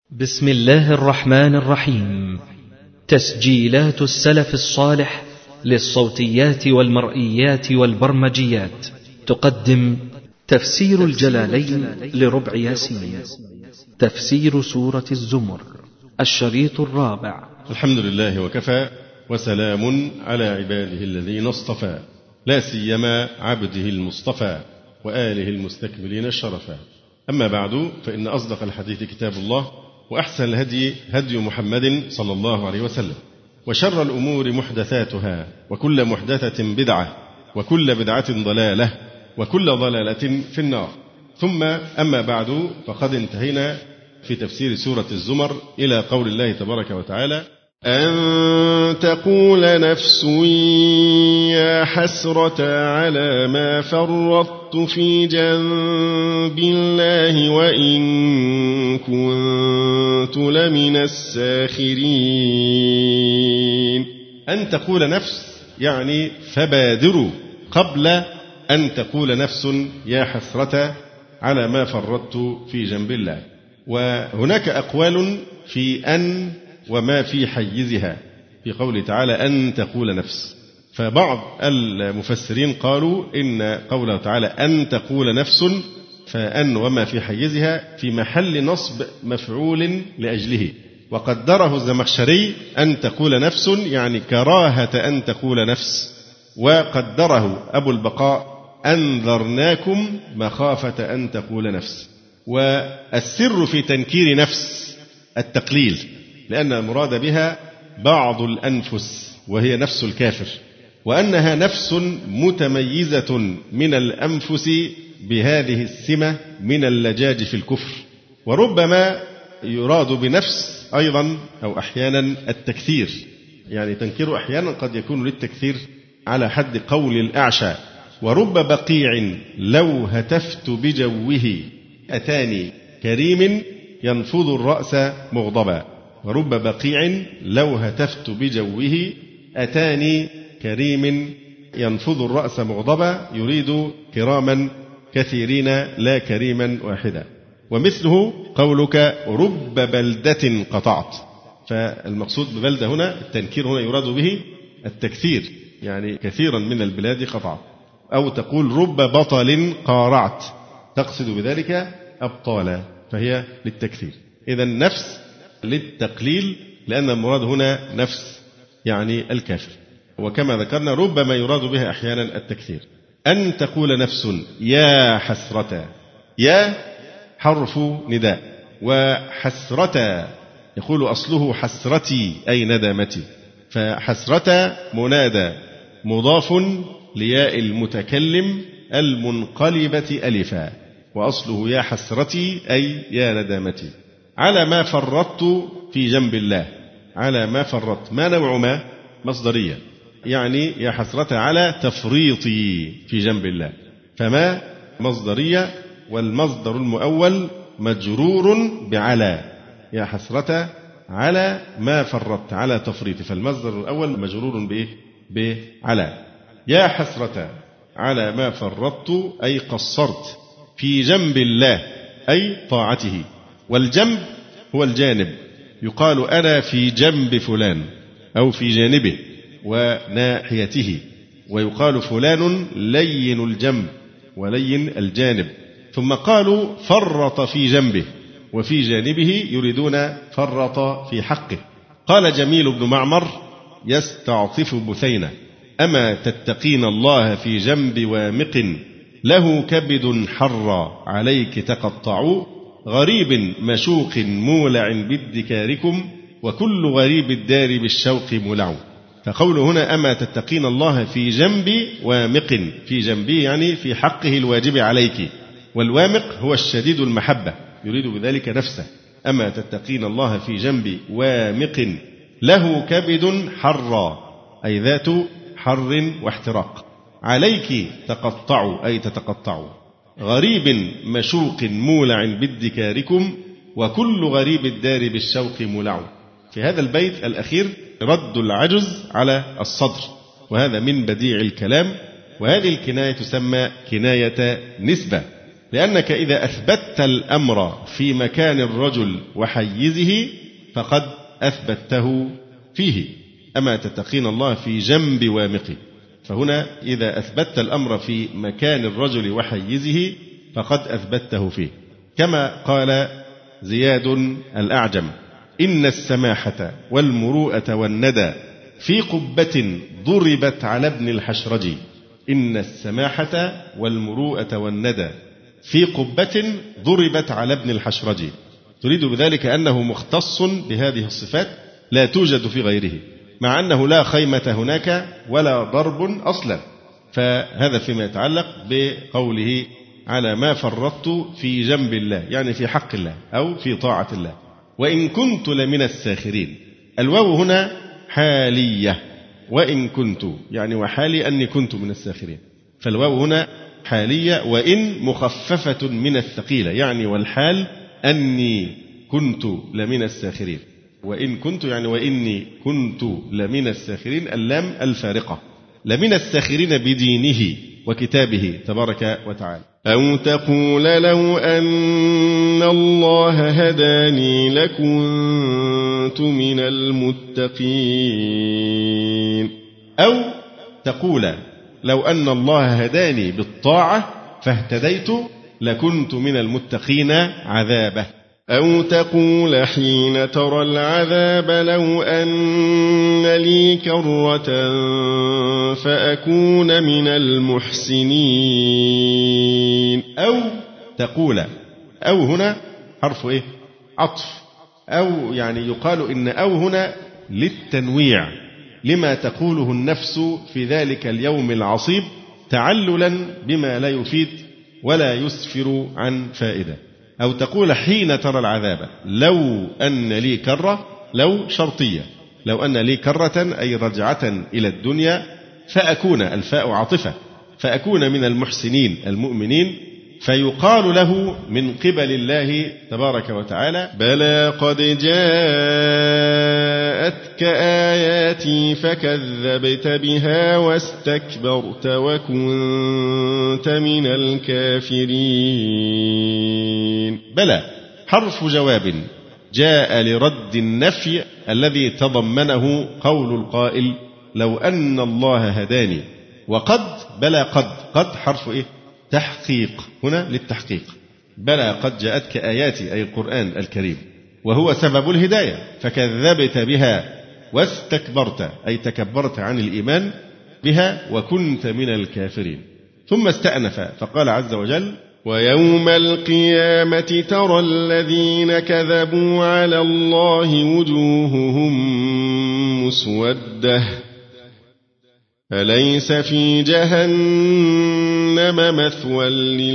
بسم الله الرحمن الرحيم. تسجيلات السلف الصالح للصوتيات والمرئيات والبرمجيات تقدم تفسير الجلالين لربع ياسين، تفسير سورة الزمر، الشريط الرابع. الحمد لله وكفى، وسلام على عباده الذين اصطفى، لا سيما عبده المصطفى وآله المستكملين الشرفا. أما بعد، فإن أصدق الحديث كتاب الله، وأحسن الهدي هدي محمد صلى الله عليه وسلم، وشر الأمور محدثاتها، وكل محدثة بدعة، وكل بدعة ضلالة، وكل ضلالة في النار. ثم أما بعد، فقد انتهينا في تفسير سورة الزمر إلى قول الله تبارك وتعالى: أن تقول نفس يا حسرة على ما فرطت في جنب الله وإن كنت لمن الساخرين. أن تقول نفس يعني فبادروا قبل أن تقول نفس يا حسرة على ما فرطت في جنب الله. وهناك أقوال في أن وما في حيزها في قوله تعالى أن تقول نفس. فبعض المفسرين قالوا إن قوله تعالى أن تقول نفس فأن وما في حيزها في محل نصب مفعول لأجله، وقدره الزمخشري أن تقول نفس يعني كراهة أن تقول نفس، وقدره أبو البقاء أنذرناكم مخافة أن تقول نفس. والسر في تنكير نفس التقليل، لأن المراد بها بعض الأنفس وهي نفس الكافر، وأنها نفس متميزة من الأنفس بهذه السمة من اللجاج في الكفر. وربما يراد بنفس أيضا أو أحيانا التكثير، يعني تنكير أحيانا قد يكون للتكثير على حد قول الأعشى: ورب بقيع لو هتفت بجوه أتاني كريم ينفض الرأس مغضبا. ورب بقيع لو هتفت بجوه أتاني كريم ينفض الرأس مغضبا، يريد كراما كثيرين لا كريما واحدا. ومثله قولك رب بلدة قطعت، فالمقصود ببلدة هنا التنكير، هنا يراد به التكثير، يعني كثيرا من البلاد قطعت. أو تقول رب بطل قارعت، تقصد بذلك أبطالا، فهي للتكثير. إذن نفس للتقليل، لأن المراد هنا نفس يعني الكافر. وكما ذكرنا ربما يراد بها أحيانا التكثير. أن تقول نفس يا حسرة، يا حرف نداء، وحسرة يقول أصله حسرتي أي ندامتي، فحسرة منادى مضاف لياء المتكلم المنقلبة ألفا، وأصله يا حسرتي أي يا ندامتي على ما فرطت في جنب الله. على ما فرطت، ما نوع ما؟ مصدرية، يعني يا حسرة على تفريطي في جنب الله، فما مصدرية، والمصدر المؤول مجرور بعلى. يا حسرة على ما فرطت، على تفريطي، فالمصدر الأول مجرور بإيه؟ بعلى. يا حسرة على ما فرطت أي قصرت في جنب الله أي طاعته. والجنب هو الجانب، يقال أنا في جنب فلان أو في جانبه وناحيته، ويقال فلان لين الجنب ولين الجانب. ثم قالوا فرط في جنبه وفي جانبه، يريدون فرط في حقه. قال جميل بن معمر يستعطف بثينة: أما تتقين الله في جنب وامق له كبد حر عليك تقطع، غريب مشوق مولع بادكاركم وكل غريب الدار بالشوق مولع. فقوله هنا أما تتقين الله في جنب وامق، في جنبه يعني في حقه الواجب عليك، والوامق هو الشديد المحبة، يريد بذلك نفسه. أما تتقين الله في جنب وامق له كبد حر أي ذات حر واحتراق، عليك تقطع أي تتقطع، غريب مشوق مولع بادكاركم وكل غريب الدار بالشوق مولع. في هذا البيت الأخير رد العجز على الصدر، وهذا من بديع الكلام، وهذه الكناية تسمى كناية نسبة، لأنك إذا أثبتت الأمر في مكان الرجل وحيزه فقد أثبته فيه. أما تتقين الله في جنب وامقه، فهنا إذا أثبتت الأمر في مكان الرجل وحيزه فقد أثبته فيه. كما قال زياد الأعجم: إن السماحة والمروءة والندى في قبة ضربت على ابن الحشرج. إن السماحة والمروءة والندى في قبة ضربت على ابن الحشرج، تريد بذلك أنه مختص بهذه الصفات لا توجد في غيره، مع أنه لا خيمة هناك ولا ضرب أصلا. فهذا فيما يتعلق بقوله على ما فرطت في جنب الله، يعني في حق الله أو في طاعة الله. وإن كنت لمن الساخرين، الواو هنا حالية، وإن كنت يعني وحالي أني كنت من الساخرين، فالواو هنا حالية، وإن مخففة من الثقيلة، يعني والحال أني كنت لمن الساخرين. وإن كنت يعني وإني كنت لمن الساخرين، اللام الفارقة، لمن الساخرين بدينه وكتابه تبارك وتعالى. أو تقول لو أن الله هداني لكنت من المتقين. أو تقول لو أن الله هداني بالطاعة فاهتديت لكنت من المتقين عذابه. أو تقول حين ترى العذاب لو أن لي كرة فأكون من المحسنين. أو تقول، أو هنا حرف إيه؟ عطف. أو يعني يقال إن أو هنا للتنويع لما تقوله النفس في ذلك اليوم العصيب، تعللا بما لا يفيد ولا يسفر عن فائدة. أو تقول حين ترى العذاب لو أن لي كرة، لو شرطية، لو أن لي كرة أي رجعة إلى الدنيا، فأكون، الفاء عاطفة، فأكون من المحسنين المؤمنين، فيقال له من قبل الله تبارك وتعالى: بلى قد جاءتك آياتي فكذبت بها واستكبرت وكنت من الكافرين. بلى حرف جواب جاء لرد النفي الذي تضمنه قول القائل لو أن الله هداني. وقد، بلى قد حرف إيه؟ تحقيق، هنا للتحقيق. بلى قد جاءتك آياتي أي القرآن الكريم، وهو سبب الهداية، فكذبت بها واستكبرت أي تكبرت عن الإيمان بها وكنت من الكافرين. ثم استأنف فقال عز وجل: ويوم القيامة ترى الذين كذبوا على الله وجوههم مسودة أليس في جهنم مثوى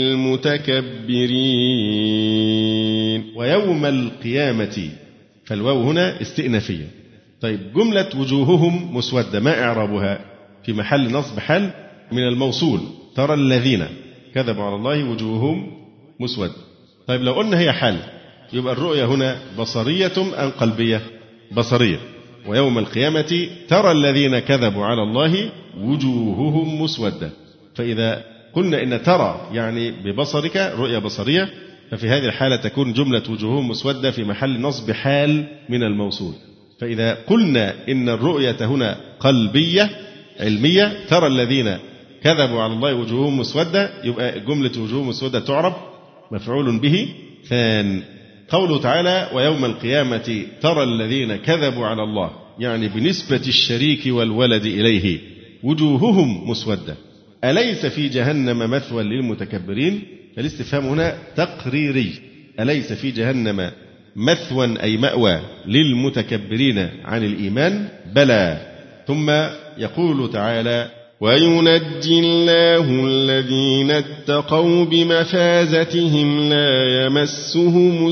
للمتكبرين. ويوم القيامة، فالواو هنا استئنافية. طيب، جملة وجوههم مسودة ما إعرابها؟ في محل نصب حال من الموصول، ترى الذين كذبوا على الله وجوههم مسودة. طيب لو قلنا هي حال، يبقى الرؤية هنا بصرية أم قلبية؟ بصرية. ويوم القيامة ترى الذين كذبوا على الله وجوههم مسودة. فإذا قلنا إن ترى يعني ببصرك رؤية بصرية، ففي هذه الحالة تكون جملة وجوههم مسودة في محل نصب حال من الموصول. فإذا قلنا إن الرؤية هنا قلبية علمية، ترى الذين كذبوا على الله وجوههم مسودة، يبقى جملة وجوههم مسودة تعرب مفعول به ثان. قوله تعالى: ويوم القيامة ترى الذين كذبوا على الله، يعني بنسبة الشريك والولد إليه، وجوههم مسودة أليس في جهنم مثوى للمتكبرين؟ الاستفهام هنا تقريري، أليس في جهنم مثوى أي مأوى للمتكبرين عن الإيمان؟ بلى. ثم يقول تعالى: وينجي الله الذين اتقوا بمفازتهم لا يمسهم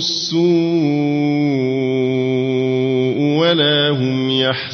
السوء ولا هم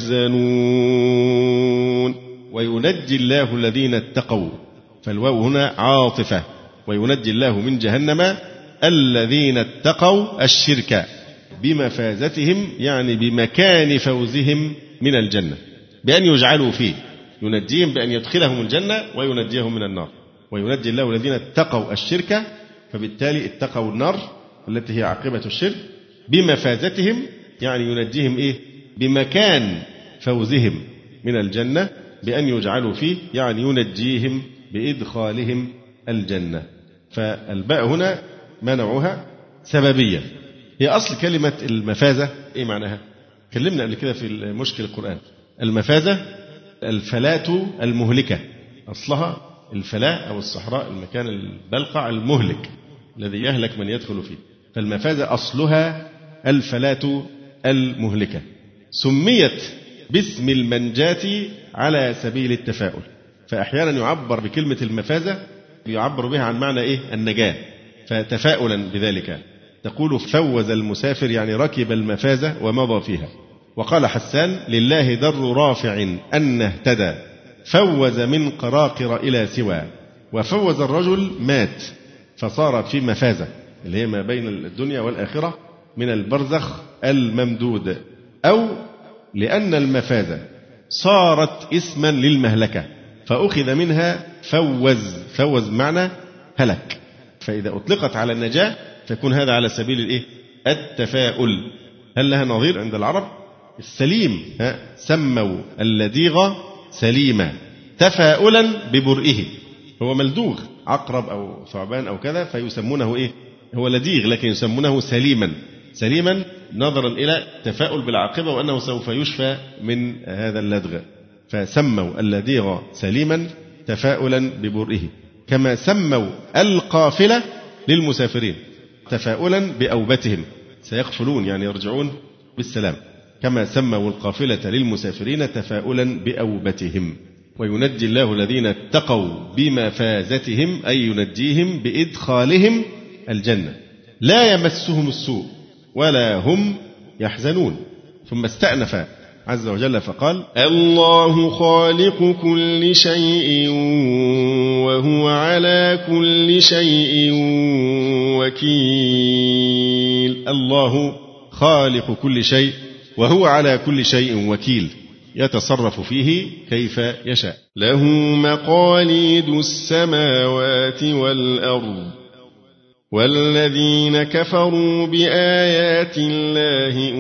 يحزنون. وينجي الله الذين اتقوا، فالواو هنا عاطفة، وينجي الله من جهنم الذين اتقوا الشرك بمفازتهم، يعني بمكان فوزهم من الجنة، بأن يجعلوا فيه، ينجيهم بأن يدخلهم الجنة وينجيهم من النار. وينجي الله الذين اتقوا الشرك فبالتالي اتقوا النار التي هي عاقبة الشرك بمفازتهم، يعني ينجيهم إيه؟ بمكان فوزهم من الجنة بأن يجعلوا فيه، يعني ينجيهم بإدخالهم الجنة. فالباء هنا ما نوعها؟ سببية. هي أصل كلمة المفازة إيه معناها؟ كلمنا قبل كده في مشكل القرآن. المفازة الفلاة المهلكة، أصلها الفلاة أو الصحراء، المكان البلقع المهلك الذي يهلك من يدخل فيه. فالمفازة أصلها الفلاة المهلكة، سميت باسم المنجاة على سبيل التفاؤل. فأحيانا يعبر بكلمة المفازة يعبر بها عن معنى إيه؟ النجاة، فتفاؤلا بذلك تقول فوز المسافر، يعني ركب المفازة ومضى فيها. وقال حسان لله در رافع أن اهتدى فوز من قراقر إلى سوى. وفوز الرجل مات فصار في مفازة اللي هي ما بين الدنيا والآخرة من البرزخ الممدود. أو لأن المفازة صارت اسما للمهلكة فأخذ منها فوز معنى هلك، فإذا أطلقت على النجاة فيكون هذا على سبيل الإيه؟ التفاؤل. هل لها نظير عند العرب؟ السليم سموا اللديغ سليما تفاؤلا ببرئه، هو ملدوغ عقرب أو ثعبان أو كذا فيسمونه إيه؟ هو لديغ لكن يسمونه سليما نظرا إلى تفاؤل بالعاقبة وأنه سوف يشفى من هذا اللدغ، فسموا اللديغ سليما تفاؤلا ببرئه. كما سموا القافلة للمسافرين تفاؤلا بأوبتهم، سيقفلون يعني يرجعون بالسلام. كما سموا القافلة للمسافرين تفاؤلا بأوبتهم. وينجي الله الذين اتقوا بمفازتهم أي ينجيهم بإدخالهم الجنة لا يمسهم السوء ولا هم يحزنون. ثم استأنف عز وجل فقال الله خالق كل شيء وهو على كل شيء وكيل. الله خالق كل شيء وهو على كل شيء وكيل، يتصرف فيه كيف يشاء. له مقاليد السماوات والأرض والذين كفروا بآيات الله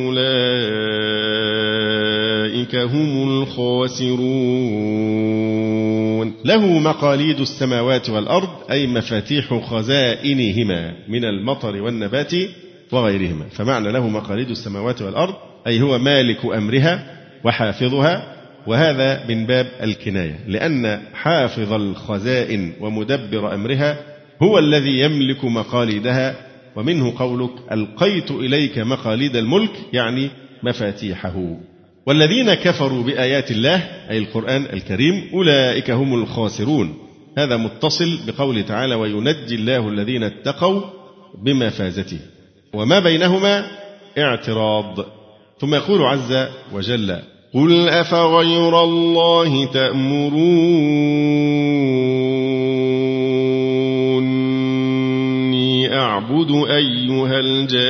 أولئك هم الخاسرون. له مقاليد السماوات والأرض أي مفاتيح خزائنهما من المطر والنبات وغيرهما. فمعنى له مقاليد السماوات والأرض أي هو مالك أمرها وحافظها، وهذا من باب الكناية، لأن حافظ الخزائن ومدبر أمرها هو الذي يملك مقاليدها. ومنه قولك ألقيت إليك مقاليد الملك، يعني مفاتيحه. والذين كفروا بآيات الله أي القرآن الكريم أولئك هم الخاسرون. هذا متصل بقول تعالى وينجي الله الذين اتقوا بمفازته، وما بينهما اعتراض. ثم يقول عز وجل قل أفغير الله تأمروني أعبد أيها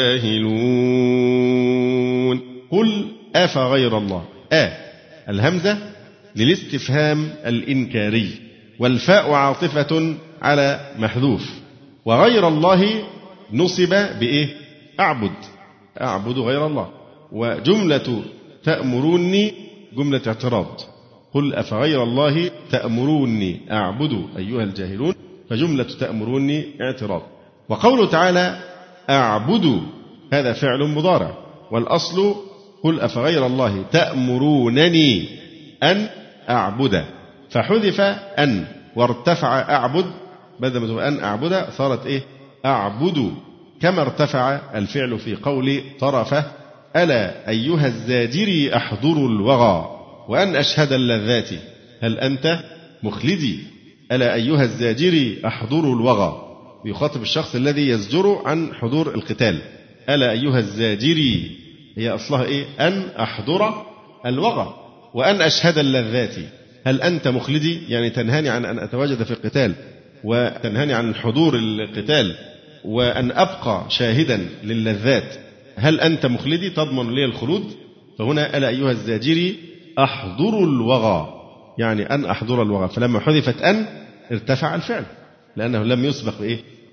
الجاهلون. قل أفغير الله، الهمزة للاستفهام الإنكاري، والفاء عاطفة على محذوف، وغير الله نصب بإيه؟ أعبد غير الله. وجملة تأمروني جملة اعتراض، قل أفغير الله تأمروني أعبد أيها الجاهلون، فجملة تأمروني اعتراض. وقوله تعالى أعبد هذا فعل مضارع، والأصل قل أفغير الله تأمرونني أن أعبد، فحذف أن وارتفع أعبد، بدل ما تقول أن أعبد صارت إيه؟ أعبد، كما ارتفع الفعل في قول طرفة ألا أيها الزاجري أحضروا الوغى وأن أشهد اللذات هل أنت مخلدي. ألا أيها الزاجري أحضروا الوغى، يخاطب الشخص الذي يزجر عن حضور القتال. ألا أيها الزاجري هي أصلها إيه؟ أن أحضر الوغى. وأن أشهد اللذات هل أنت مخلدي، يعني تنهاني عن أن أتواجد في القتال وتنهاني عن حضور القتال وأن أبقى شاهدا للذات، هل أنت مخلدي تضمن لي الخلود. فهنا ألا أيها الزاجري أحضروا الوغى، يعني أن أحضر الوغى، فلما حذفت أن ارتفع الفعل لأنه لم يسبق بإيه؟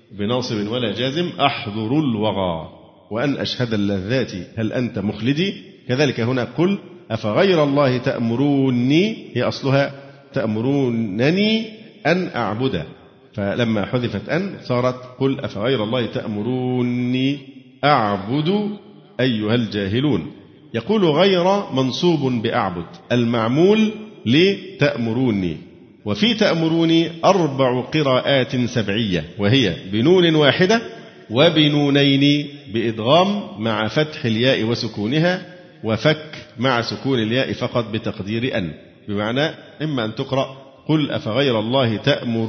بناصب ولا جازم أحضر الوغى وأن أشهد اللذات هل أنت مخلدي. كذلك هنا قل أفغير الله تأمروني، هي أصلها تأمرونني أن أعبد، فلما حذفت أن صارت قل أفغير الله تأمروني أعبد أيها الجاهلون. يقول غير منصوب بأعبد، المعمول لتأمروني. وفي تأمروني 4 قراءات سبعية، وهي بنون واحدة وبنونين بإدغام مع فتح الياء وسكونها، وفك مع سكون الياء فقط بتقدير أن، بمعنى إما أن تقرأ قل أفغير الله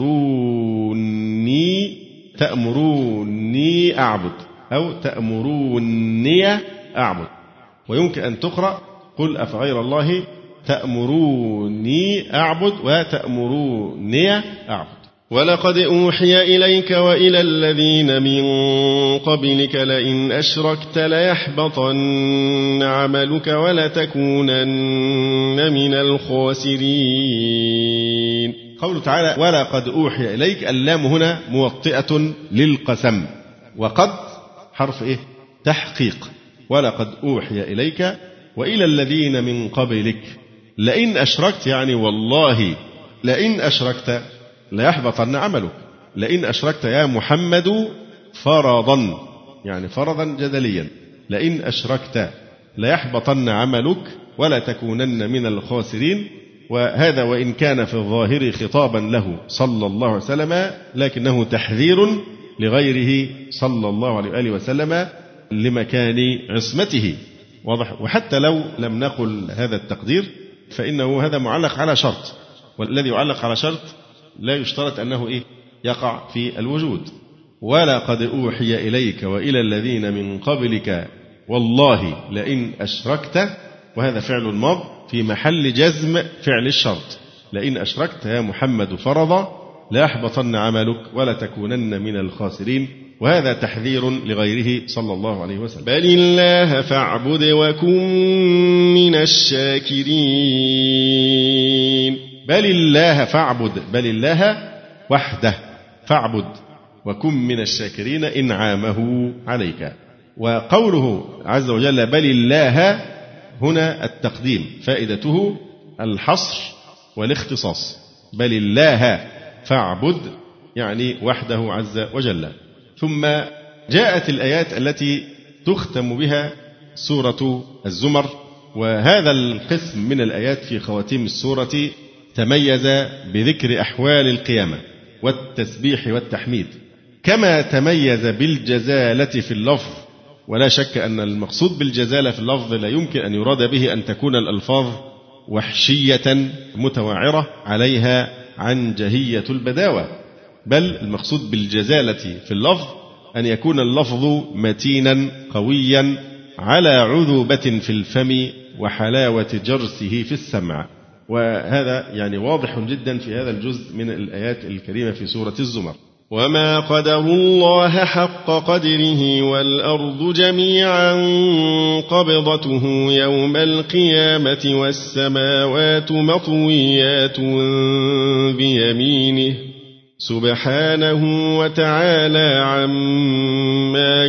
تأمروني أعبد، أو تأمروني أعبد. ويمكن أن تقرأ قل أفغير الله تأمروني أعبد وتأمروني أعبد. ولقد أوحي إليك وإلى الذين من قبلك لئن أشركت ليحبطن عملك ولتكونن من الخاسرين. قوله تعالى ولقد أوحي إليك، اللام هنا موطئة للقسم، وقد حرف تحقيق. ولقد أوحي إليك وإلى الذين من قبلك لئن أشركت، يعني والله لئن أشركت ليحبطن عملك. لئن أشركت يا محمد فرضا، يعني فرضا جدليا، لئن أشركت ليحبطن عملك ولا تكونن من الخاسرين. وهذا وإن كان في الظاهر خطابا له صلى الله عليه وسلم، لكنه تحذير لغيره صلى الله عليه وآله وسلم لمكان عصمته. واضح؟ وحتى لو لم نقل هذا التقدير فإنه هذا معلق على شرط، والذي يعلق على شرط لا يشترط أنه يقع في الوجود. ولقد أوحي إليك وإلى الذين من قبلك والله لئن أشركت، وهذا فعل ماض في محل جزم فعل الشرط. لئن أشركت يا محمد فرضا ليحبطن عملك ولا تكونن من الخاسرين، وهذا تحذير لغيره صلى الله عليه وسلم. بل الله فاعبد وكن من الشاكرين. بل الله فاعبد، بل الله وحده فاعبد وكن من الشاكرين إنعامه عليك. وقوله عز وجل بل الله هنا التقديم، فائدته الحصر والاختصاص. بل الله فاعبد يعني وحده عز وجل. ثم جاءت الآيات التي تختم بها سورة الزمر، وهذا القسم من الآيات في خواتيم السورة تميز بذكر أحوال القيامة والتسبيح والتحميد، كما تميز بالجزالة في اللفظ. ولا شك أن المقصود بالجزالة في اللفظ لا يمكن أن يراد به أن تكون الألفاظ وحشية متوعرة عليها عنجهية البداوة، بل المقصود بالجزالة في اللفظ أن يكون اللفظ متينا قويا على عذوبة في الفم وحلاوة جرسه في السمع. وهذا يعني واضح جدا في هذا الجزء من الآيات الكريمة في سورة الزمر. وما قدروا الله حق قدره والأرض جميعا قبضته يوم القيامة والسماوات مطويات بيمينه سبحانه وتعالى عما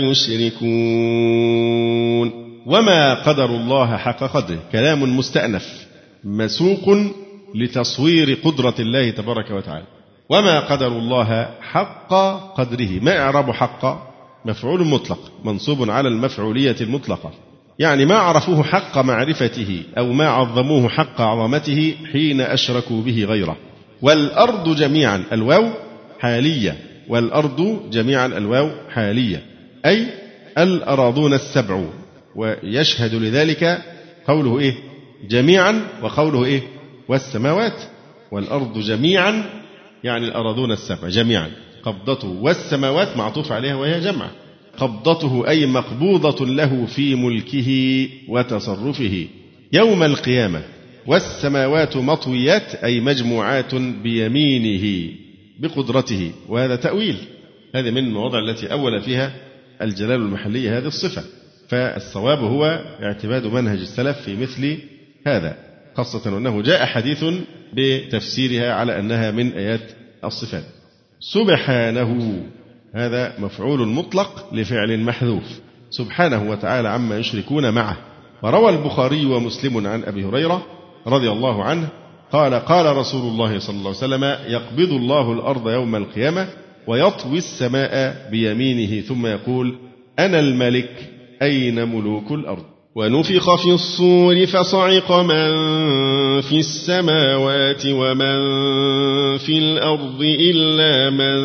يشركون. وما قدر الله حق قدره كلام مستأنف مسوق لتصوير قدرة الله تبارك وتعالى. وما قدر الله حق قدره، ما إعراب حق؟ مفعول مطلق منصوب على المفعولية المطلقة، يعني ما عرفوه حق معرفته أو ما عظموه حق عظمته حين أشركوا به غيره. والأرض جميعا الواو حالية، والأرض جميعا الواو حالية، أي الأراضون السبع. ويشهد لذلك قوله جميعا، وقوله والسماوات. والأرض جميعا يعني الأراضون السبع جميعا، قبضته والسماوات معطوف عليها وهي جمع. قبضته أي مقبوضة له في ملكه وتصرفه يوم القيامة، والسماوات مطويات أي مجموعات بيمينه بقدرته. وهذا تأويل، هذه من المواضع التي أول فيها الجلال المحلي هذه الصفة. فالصواب هو اعتماد منهج السلف في مثل هذا، خاصة أنه جاء حديث بتفسيرها على أنها من آيات الصفات. سبحانه هذا مفعول مطلق لفعل محذوف سبحانه وتعالى عما يشركون معه. وروى البخاري ومسلم عن أبي هريرة رضي الله عنه قال قال رسول الله صلى الله عليه وسلم يقبض الله الأرض يوم القيامة ويطوي السماء بيمينه ثم يقول أنا الملك أين ملوك الأرض. ونفخ في الصور فصعق من في السماوات ومن في الأرض إلا من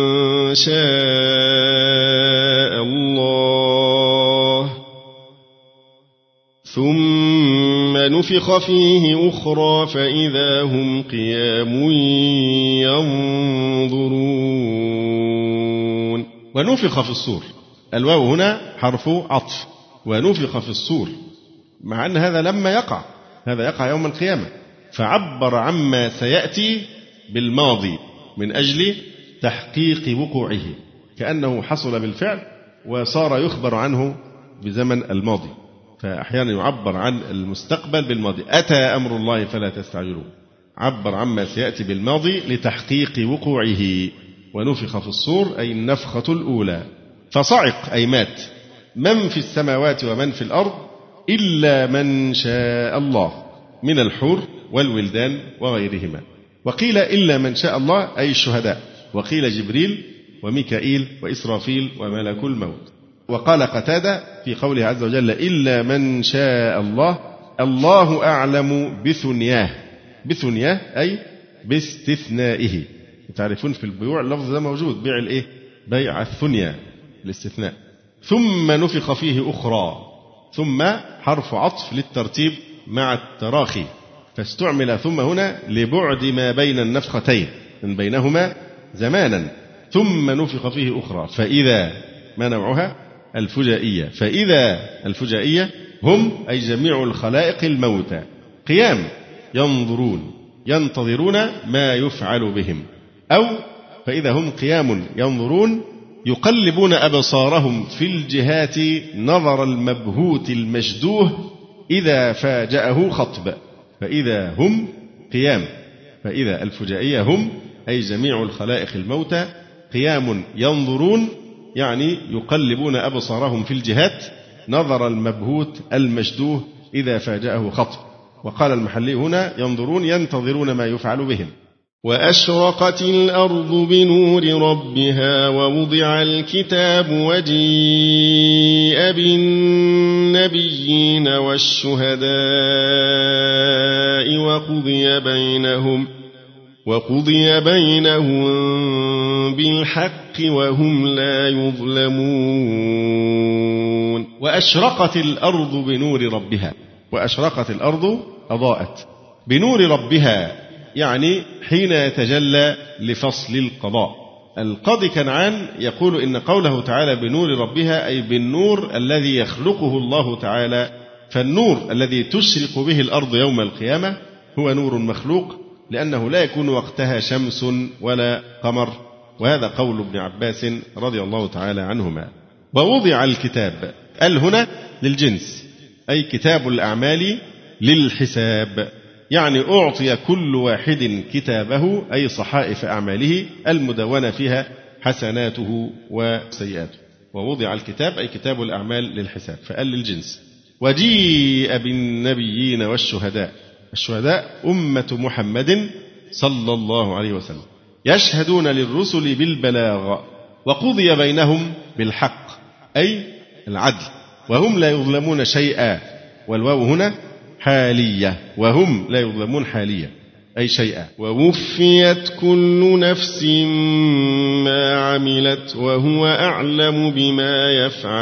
شاء الله ثم نفخ فيه أخرى فإذا هم قيام ينظرون. ونفخ في الصور، الواو هنا حرف عطف، ونفخ في الصور، مع أن هذا لما يقع، هذا يقع يوم القيامة، فعبر عما سيأتي بالماضي من أجل تحقيق وقوعه، كأنه حصل بالفعل وصار يخبر عنه بزمن الماضي. فأحيانا يعبر عن المستقبل بالماضي، أتى أمر الله فلا تستعجلوه، عبر عما سيأتي بالماضي لتحقيق وقوعه. ونفخ في الصور أي النفخة الأولى. فصعق أي مات من في السماوات ومن في الأرض إلا من شاء الله من الحور والولدان وغيرهما. وقيل إلا من شاء الله أي الشهداء، وقيل جبريل وميكائيل وإسرافيل وملك الموت. وقال قتادة في قوله عز وجل إلا من شاء الله الله أعلم بثنياه، بثنياه أي باستثنائه. تعرفون في البيوع اللفظ ده موجود، بيع الإيه؟ بيع الثنيا، الاستثناء. ثم نفخ فيه أخرى، ثم حرف عطف للترتيب مع التراخي، فاستعمل ثم هنا لبعد ما بين النفختين من بينهما زمانا. ثم نفخ فيه أخرى فإذا، ما نوعها؟ الفجائية. فإذا الفجائية هم أي جميع الخلائق الموتى قيام ينظرون ينتظرون ما يفعل بهم، أو فإذا هم قيام ينظرون يقلبون أبصارهم في الجهات نظر المبهوت المشدوه إذا فاجأه خطب. فإذا هم قيام، فإذا الفجائية هم أي جميع الخلائق الموتى قيام ينظرون، يعني يقلبون أبصارهم في الجهات نظر المبهوت المشدوه إذا فاجأه خطب. وقال المحلي هنا ينظرون ينتظرون ما يفعل بهم. وأشرقت الأرض بنور ربها ووضع الكتاب وجيء بالنبيين والشهداء وقضي بينهم بالحق وهم لا يظلمون. وأشرقت الأرض بنور ربها، وأشرقت الأرض أضاءت بنور ربها، يعني حين يتجلى لفصل القضاء. القاضي كنعان يقول إن قوله تعالى بنور ربها أي بالنور الذي يخلقه الله تعالى، فالنور الذي تشرق به الأرض يوم القيامة هو نور مخلوق، لأنه لا يكون وقتها شمس ولا قمر. وهذا قول ابن عباس رضي الله تعالى عنهما. ووضع الكتاب، هنا للجنس أي كتاب الأعمال للحساب، يعني أعطي كل واحد كتابه أي صحائف أعماله المدونة فيها حسناته وسيئاته. ووضع الكتاب أي كتاب الأعمال للحساب، فقال للجنس. وجيء بالنبيين والشهداء، الشهداء أمة محمد صلى الله عليه وسلم يشهدون للرسل بالبلاغ. وقضي بينهم بالحق أي العدل، وهم لا يظلمون شيئا، والواو هنا حالية، وهم لا يظلمون حالية أي شيئا. ووفيت كل نفس ما عملت وهو أعلم بما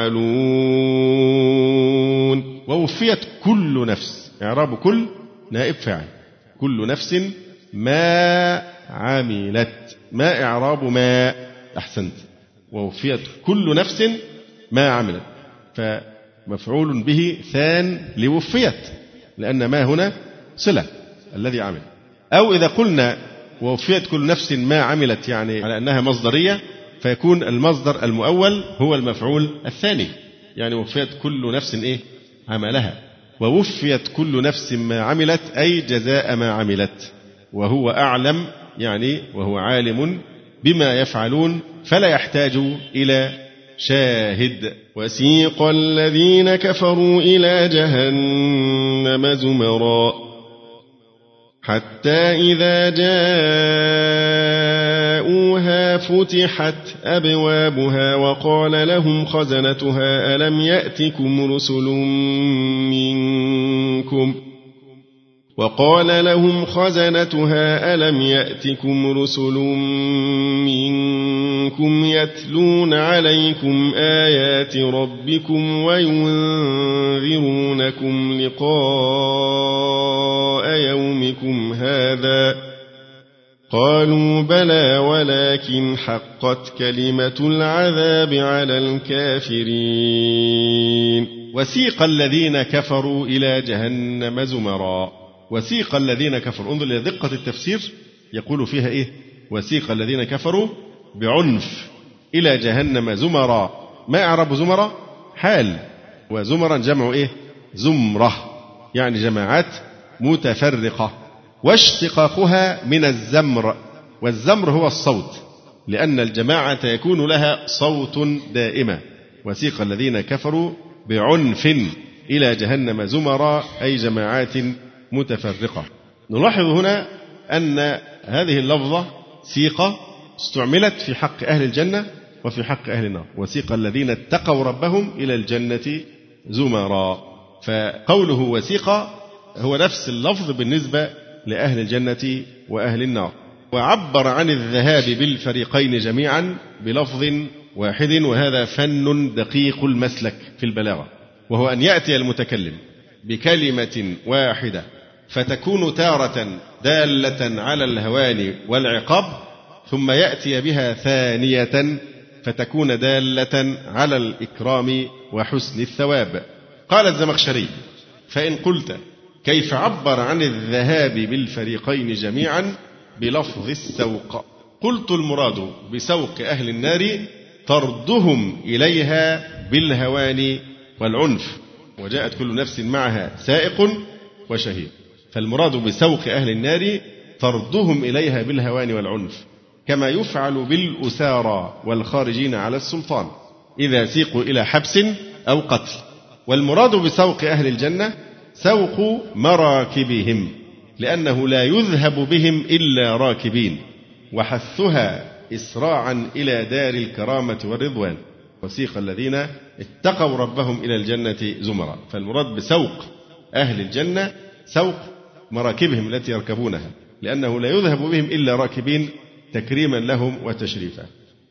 يفعلون. ووفيت كل نفس، إعراب كل نائب فاعل، كل نفس ما عملت، ما إعراب ما؟ أحسنت، ووفيت كل نفس ما عملت، فمفعول به ثان لوفيت، لأن ما هنا صلة الذي عمل. أو إذا قلنا ووفيت كل نفس ما عملت يعني على أنها مصدرية، فيكون المصدر المؤول هو المفعول الثاني، يعني وفيت كل نفس إيه؟ عملها. ووفيت كل نفس ما عملت أي جزاء ما عملت، وهو أعلم يعني وهو عالم بما يفعلون فلا يحتاج إلى شاهد. وسيق الذين كفروا إلى جهنم زمرا حتى إذا جاءوها فتحت أبوابها وقال لهم خزنتها ألم يأتكم رسل منكم يتلون عليكم آيات ربكم وينذرونكم لقاء يومكم هذا قالوا بلى ولكن حقت كلمة العذاب على الكافرين. وسيق الذين كفروا إلى جهنم زمرا. وسيق الذين كفروا، انظر إلى دقة التفسير، يقول فيها إيه؟ وسيق الذين كفروا بعنف إلى جهنم زمرا. ما إعراب زمرا؟ حال، وزمرا جمع إيه؟ زمرة، يعني جماعات متفرقة، واشتقاقها من الزمر، والزمر هو الصوت، لأن الجماعة يكون لها صوت دائما. وسيق الذين كفروا بعنف إلى جهنم زمرا، أي جماعات متفرقة. نلاحظ هنا أن هذه اللفظة سيقة استعملت في حق أهل الجنة وفي حق أهل النار. وسيق الذين اتقوا ربهم إلى الجنة زمرا، فقوله وسيق هو نفس اللفظ بالنسبة لأهل الجنة وأهل النار. وعبر عن الذهاب بالفريقين جميعا بلفظ واحد، وهذا فن دقيق المسلك في البلاغة، وهو أن يأتي المتكلم بكلمة واحدة فتكون تارة دالة على الهوان والعقاب، ثم يأتي بها ثانية فتكون دالة على الإكرام وحسن الثواب. قال الزمخشري: فإن قلت كيف عبر عن الذهاب بالفريقين جميعا بلفظ السوق؟ قلت: المراد بسوق أهل النار طردهم إليها بالهوان والعنف، وجاءت كل نفس معها سائق وشهيد. فالمراد بسوق أهل النار طردهم إليها بالهوان والعنف، كما يفعل بالأسارى والخارجين على السلطان إذا سيقوا إلى حبس أو قتل. والمراد بسوق أهل الجنة سوق مراكبهم، لأنه لا يذهب بهم إلا راكبين، وحثها إسراعا إلى دار الكرامة والرضوان. وسيق الذين اتقوا ربهم إلى الجنة زمرا. فالمراد بسوق أهل الجنة سوق مراكبهم التي يركبونها، لأنه لا يذهب بهم إلا راكبين تكريما لهم وتشريفا.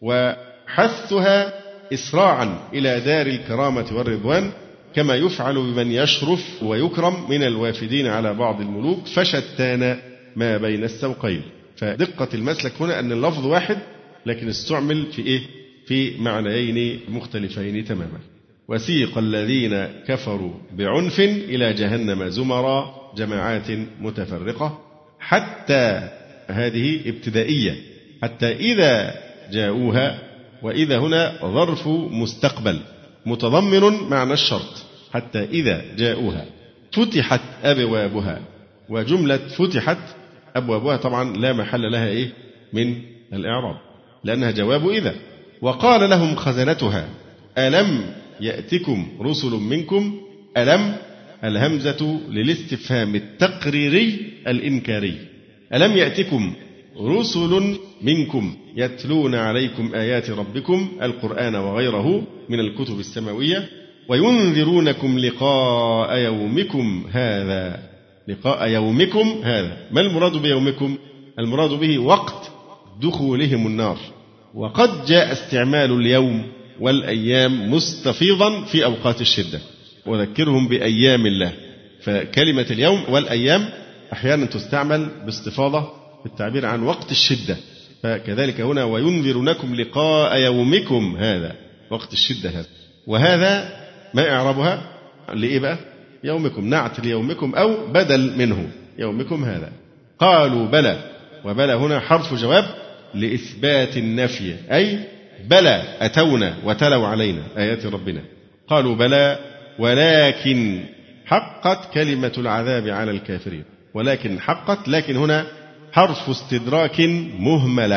وحثها إسراعا إلى دار الكرامة والرضوان، كما يفعل بمن يشرف ويكرم من الوافدين على بعض الملوك، فشتان ما بين السوقين. فدقة المسلك هنا أن اللفظ واحد لكن استعمل في إيه؟ في معنيين مختلفين تماما. وسيق الذين كفروا بعنف إلى جهنم زمرا، جماعات متفرقة، حتى هذه ابتدائية، حتى إذا جاءوها، وإذا هنا ظرف مستقبل متضمن معنى الشرط، حتى إذا جاءوها فتحت أبوابها. وجملة فتحت أبوابها طبعا لا محل لها إيه من الإعراب، لأنها جواب إذا. وقال لهم خزنتها ألم يأتكم رسل منكم. ألم الهمزة للاستفهام التقريري الإنكاري. ألم يأتكم رسل منكم يتلون عليكم آيات ربكم، القرآن وغيره من الكتب السماوية، وينذرونكم لقاء يومكم هذا. لقاء يومكم هذا، ما المراد بيومكم؟ المراد به وقت دخولهم النار. وقد جاء استعمال اليوم والأيام مستفيضا في أوقات الشدة، وذكرهم بأيام الله. فكلمة اليوم والأيام أحيانا تستعمل باستفاضة في التعبير عن وقت الشدة، فكذلك هنا وينذرونكم لقاء يومكم هذا، وقت الشدة هذا. وهذا ما إعرابها لإيه بقى؟ يومكم، نعت ليومكم أو بدل منه يومكم هذا. قالوا بلى، وبلى هنا حرف جواب لإثبات النفي، أي بلى أتونا وتلوا علينا آيات ربنا. قالوا بلى ولكن حقت كلمة العذاب على الكافرين. ولكن حقت، لكن هنا حرف استدراك مهملة،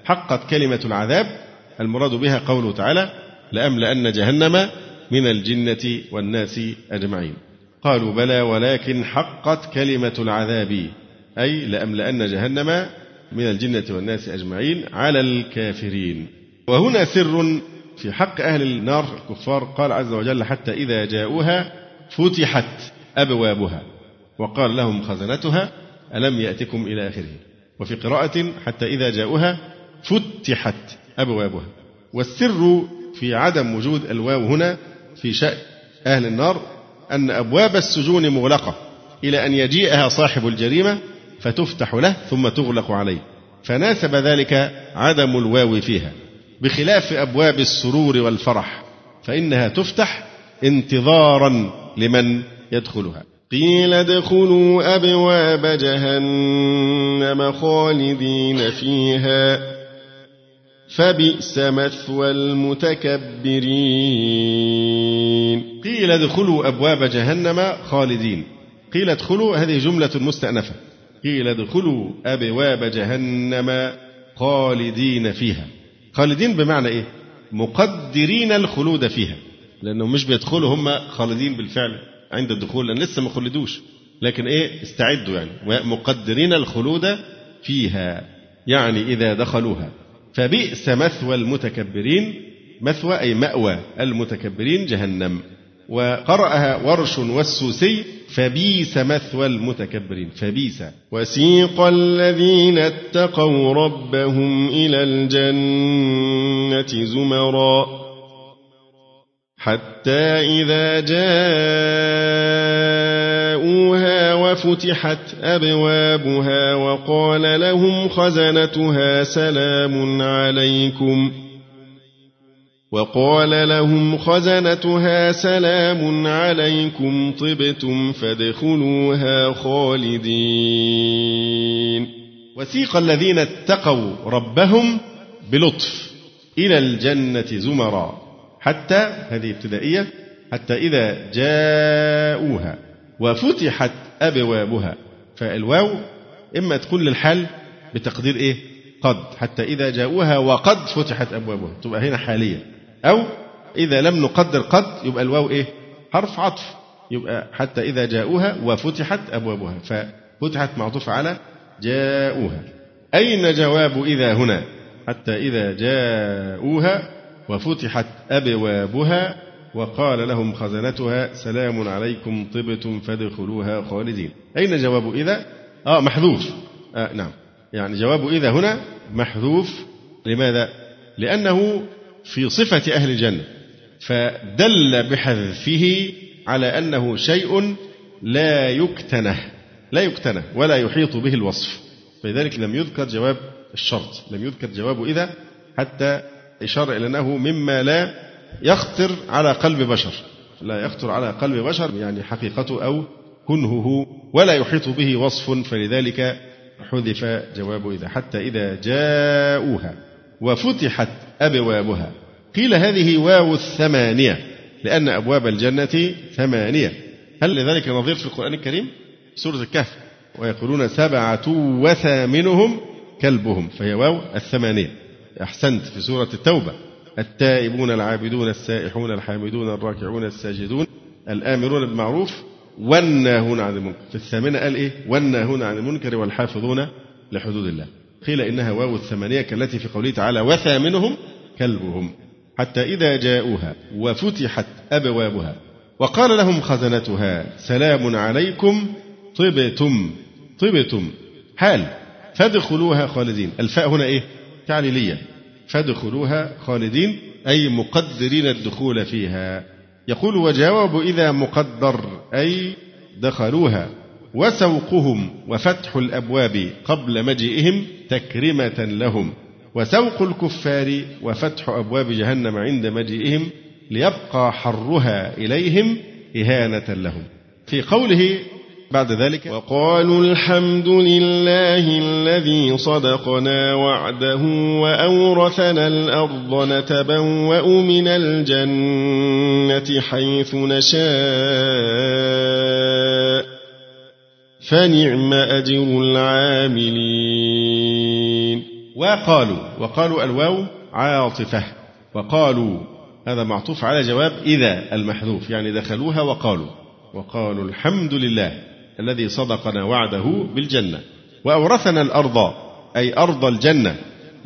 حقت كلمة العذاب المراد بها قوله تعالى لأملأن جهنم من الجنة والناس أجمعين. قالوا بلى ولكن حقت كلمة العذاب أي لأملأن جهنم من الجنة والناس أجمعين على الكافرين. وهنا سر في حق أهل النار الكفار. قال عز وجل حتى إذا جاءوها فتحت أبوابها وقال لهم خزنتها ألم يأتكم إلى آخره. وفي قراءة حتى إذا جاءوها فتحت أبوابها. والسر في عدم وجود الواو هنا في شأن أهل النار أن أبواب السجون مغلقة إلى أن يجيئها صاحب الجريمة فتفتح له ثم تغلق عليه، فناسب ذلك عدم الواو فيها، بخلاف أبواب السرور والفرح فإنها تفتح انتظارا لمن يدخلها. قيل ادخلوا أبواب جهنم خالدين فيها فبئس مثوى المتكبرين. قيل ادخلوا أبواب جهنم خالدين. قيل ادخلوا هذه جملة مستأنفة. قيل ادخلوا أبواب جهنم خالدين فيها. خالدين بمعنى إيه؟ مقدرين الخلود فيها، لأنهم مش بيدخلوا هم خالدين بالفعل عند الدخول لأن لسه ما خلدوش، لكن إيه استعدوا يعني مقدرين الخلود فيها يعني إذا دخلوها. فبئس مثوى المتكبرين. مثوى أي مأوى المتكبرين جهنم. وقرأها ورش والسوسي فبئس مثوى المتكبرين. فبئس. وسيق الذين اتقوا ربهم إلى الجنة زمرا حتى إذا جاءوها وفتحت أبوابها وقال لهم خزنتها سلام عليكم طبتم فادخلوها خالدين. وسيق الذين اتقوا ربهم بلطف إلى الجنة زمرا حتى هذه ابتدائية حتى إذا جاءوها وفتحت أبوابها. فالواو إما تكون للحال بتقدير إيه قد حتى إذا جاءوها وقد فتحت أبوابها تبقى هنا حالية، أو إذا لم نقدر قد يبقى الواو إيه حرف عطف يبقى حتى إذا جاءوها وفتحت أبوابها. ففتحت معطوف على جاءوها. أين جواب إذا هنا؟ حتى إذا جاءوها وفتحت أبوابها وقال لهم خزنتها سلام عليكم طبتم فادخلوها خالدين. أين جواب إذا؟ محذوف. نعم، يعني جواب إذا هنا محذوف. لماذا؟ لأنه في صفة أهل الجنة، فدل بحذفه على أنه شيء لا يكتنه ولا يحيط به الوصف، فلذلك لم يذكر جواب الشرط، لم يذكر جواب إذا حتى إشارة إلى أنه مما لا يخطر على قلب بشر، لا يخطر على قلب بشر يعني حقيقته أو كنهه ولا يحيط به وصف، فلذلك حذف جواب إذا حتى إذا جاءوها وفتحت أبوابها. قيل هذه واو الثمانية لأن أبواب الجنة 8. هل لذلك نظير في القرآن الكريم؟ سورة الكهف ويقولون 7 وثامنهم كلبهم، فهي واو 8. أحسنت. في سورة التوبة التائبون العابدون السائحون الحامدون الراكعون الساجدون الآمرون بالمعروف والناهون عن المنكر. في 8 قال إيه؟ والناهون عن المنكر والحافظون لحدود الله. قيل إنها واو 8 كالتي في قوله تعالى وثامنهم كلبهم. حتى إذا جاءوها وفتحت أبوابها وقال لهم خزنتها سلام عليكم طبتم حال فادخلوها خالدين. الفاء هنا إيه؟ تعليلية. فادخلوها خالدين أي مقدرين الدخول فيها. يقول وجواب إذا مقدر أي دخلوها. وسوقهم وفتح الأبواب قبل مجيئهم تكرمة لهم، وسوق الكفار وفتح أبواب جهنم عند مجيئهم ليبقى حرها إليهم إهانة لهم. في قوله بعد ذلك وقالوا الحمد لله الذي صدقنا وعده وأورثنا الأرض نتبوأ من الجنة حيث نشاء فنعم أجر العاملين. وقالوا الواو عاطفة، وقالوا هذا معطوف على جواب إذا المحذوف، يعني دخلوها وقالوا الحمد لله الذي صدقنا وعده بالجنة وأورثنا الأرض، أي أرض الجنة،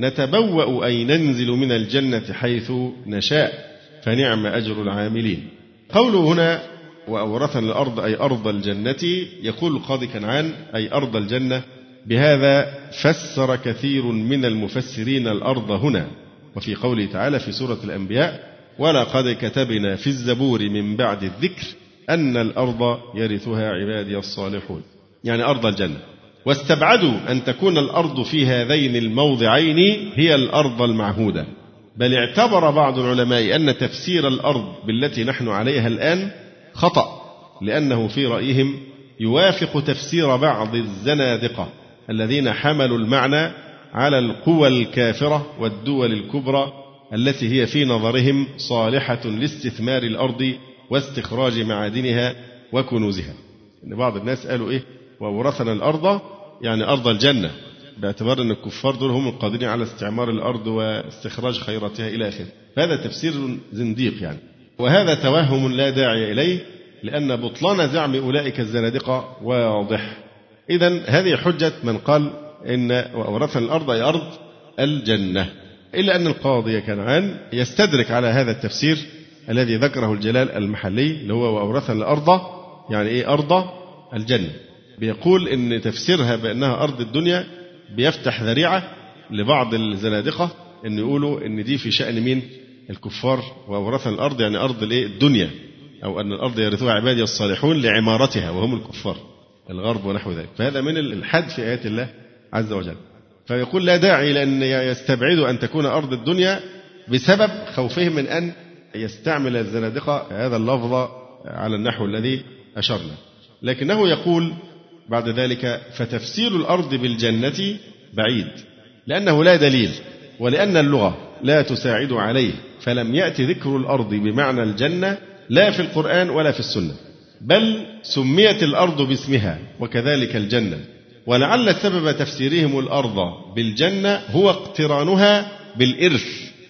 نتبوأ أي ننزل من الجنة حيث نشاء فنعم أجر العاملين. قوله هنا وأورثنا الأرض أي أرض الجنة، يقول القاضي كنعان أي أرض الجنة. بهذا فسر كثير من المفسرين الأرض هنا. وفي قوله تعالى في سورة الأنبياء ولقد كتبنا في الزبور من بعد الذكر أن الأرض يرثها عبادي الصالحون، يعني أرض الجنة. واستبعدوا أن تكون الأرض في هذين الموضعين هي الأرض المعهودة، بل اعتبر بعض العلماء أن تفسير الأرض بالتي نحن عليها الآن خطأ، لأنه في رأيهم يوافق تفسير بعض الزنادقة الذين حملوا المعنى على القوى الكافرة والدول الكبرى التي هي في نظرهم صالحة لاستثمار الأرض واستخراج معادنها وكنوزها. إن بعض الناس قالوا وورثنا الأرض يعني أرض الجنة، باعتبار أن الكفار دول هم القادرين على استعمار الأرض واستخراج خيراتها إلى آخره. هذا تفسير زنديق يعني، وهذا توهم لا داعي إليه، لأن بطلان زعم أولئك الزنادقة واضح. إذن هذه حجة من قال إن وورثنا الأرض أي أرض الجنة، إلا أن القاضي كنعان يستدرك على هذا التفسير الذي ذكره الجلال المحلي اللي هو وأورثنا الأرض يعني أرض الجنة. بيقول إن تفسيرها بأنها أرض الدنيا بيفتح ذريعة لبعض الزنادقة إن يقولوا إن دي في شأن مين؟ الكفار، وأورثنا الأرض يعني أرض الدنيا، أو أن الأرض يرثوها عبادي الصالحون لعمارتها وهم الكفار الغرب ونحو ذلك. فهذا من الإلحاد في آيات الله عز وجل. فيقول لا داعي لأن يستبعدوا أن تكون أرض الدنيا بسبب خوفهم من أن يستعمل الزنادقة هذا اللفظ على النحو الذي أشرنا. لكنه يقول بعد ذلك فتفسير الأرض بالجنة بعيد، لأنه لا دليل، ولأن اللغة لا تساعد عليه، فلم يأتي ذكر الأرض بمعنى الجنة لا في القرآن ولا في السنة، بل سميت الأرض باسمها وكذلك الجنة. ولعل سبب تفسيرهم الأرض بالجنة هو اقترانها بالإرث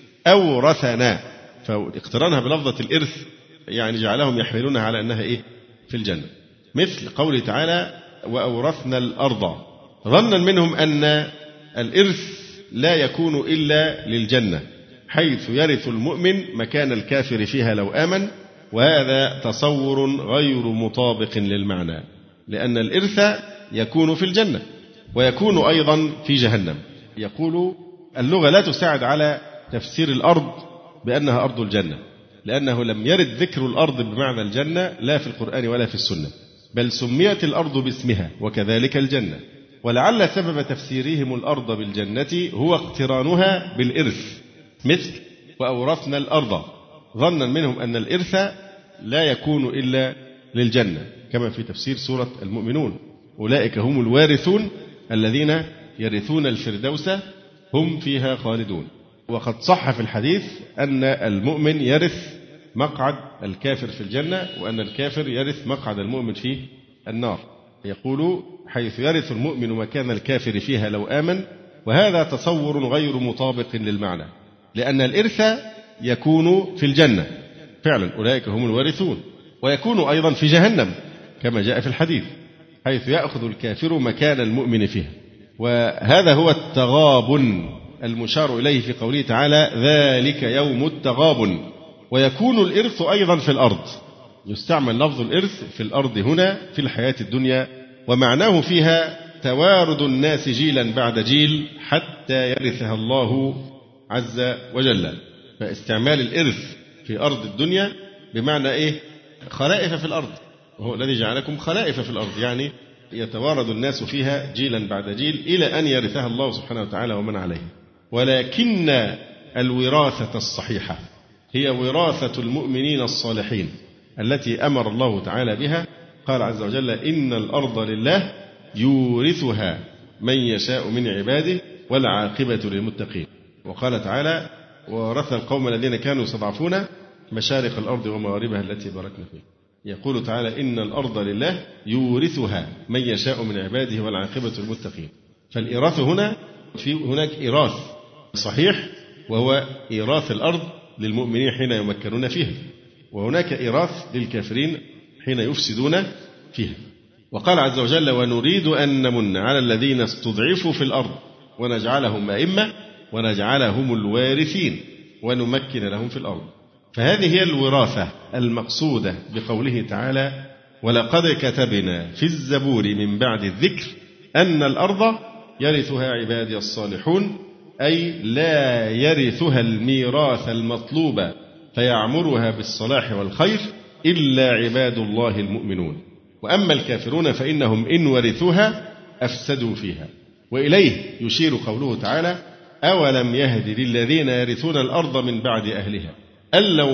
أورثنا، فاقترانها بلفظة الإرث يعني جعلهم يحملونها على أنها في الجنة، مثل قوله تعالى وأورثنا الأرض، ظنا منهم أن الإرث لا يكون إلا للجنة، حيث يرث المؤمن مكان الكافر فيها لو آمن، وهذا تصور غير مطابق للمعنى، لأن الإرث يكون في الجنة ويكون أيضا في جهنم. يقول اللغة لا تساعد على تفسير الأرض بأنها أرض الجنة، لأنه لم يرد ذكر الأرض بمعنى الجنة لا في القرآن ولا في السنة، بل سميت الأرض باسمها وكذلك الجنة. ولعل سبب تفسيرهم الأرض بالجنة هو اقترانها بالإرث، مثل وأورثنا الأرض، ظنا منهم أن الإرث لا يكون إلا للجنة، كما في تفسير سورة المؤمنون أولئك هم الوارثون الذين يرثون الفردوس هم فيها خالدون. وقد صح في الحديث أن المؤمن يرث مقعد الكافر في الجنة، وأن الكافر يرث مقعد المؤمن في النار. يقول حيث يرث المؤمن مكان الكافر فيها لو آمن، وهذا تصور غير مطابق للمعنى، لأن الإرث يكون في الجنة فعلا أولئك هم الوارثون، ويكون أيضا في جهنم كما جاء في الحديث، حيث يأخذ الكافر مكان المؤمن فيها. وهذا هو التغابن المشار إليه في قوله تعالى ذلك يوم التغابن. ويكون الإرث أيضا في الأرض، يستعمل لفظ الإرث في الأرض هنا في الحياة الدنيا، ومعناه فيها توارد الناس جيلا بعد جيل حتى يرثها الله عز وجل. فاستعمال الإرث في أرض الدنيا بمعنى خلائف في الأرض، وهو الذي جعلكم خلائف في الأرض، يعني يتوارد الناس فيها جيلا بعد جيل إلى أن يرثها الله سبحانه وتعالى ومن عليه. ولكن الوراثة الصحيحة هي وراثة المؤمنين الصالحين التي أمر الله تعالى بها. قال عز وجل إن الأرض لله يورثها من يشاء من عباده والعاقبة للمتقين. وقال تعالى وورثنا القوم الذين كانوا يستضعفون مشارق الأرض ومغاربها التي باركنا فيها. يقول تعالى إن الأرض لله يورثها من يشاء من عباده والعاقبة للمتقين. فالإراثة هنا في هناك إيراث صحيح، وهو إيراث الأرض للمؤمنين حين يمكنون فيها، وهناك إيراث للكافرين حين يفسدون فيها. وقال عز وجل: ونريد أن نمن على الذين استضعفوا في الأرض ونجعلهم أئمة ونجعلهم الوارثين ونمكن لهم في الأرض. فهذه هي الوراثة المقصودة بقوله تعالى: ولقد كتبنا في الزبور من بعد الذكر أن الأرض يرثها عبادي الصالحون، أي لا يرثها الميراث المطلوب فيعمرها بالصلاح والخير إلا عباد الله المؤمنون، وأما الكافرون فإنهم إن ورثوها أفسدوا فيها. وإليه يشير قوله تعالى: أولم يهد للذين يرثون الأرض من بعد أهلها أن لو